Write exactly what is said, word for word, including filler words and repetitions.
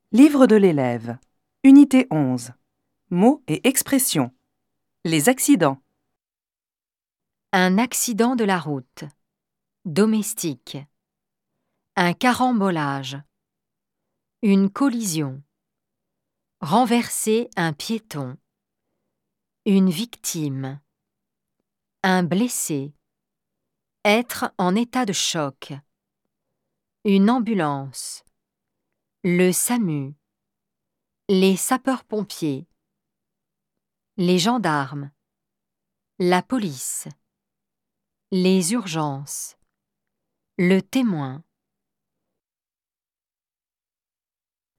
Livre de l'élève. Unité onze. Mots et expressions. Les accidents. Un accident de la route. Domestique. Un carambolage. Une collision. Renverser un piéton. Une victime. Un blessé. Être en état de choc. Une ambulance. Le SAMU. Les sapeurs-pompiers. Les gendarmes. La police. Les urgences. Le témoin.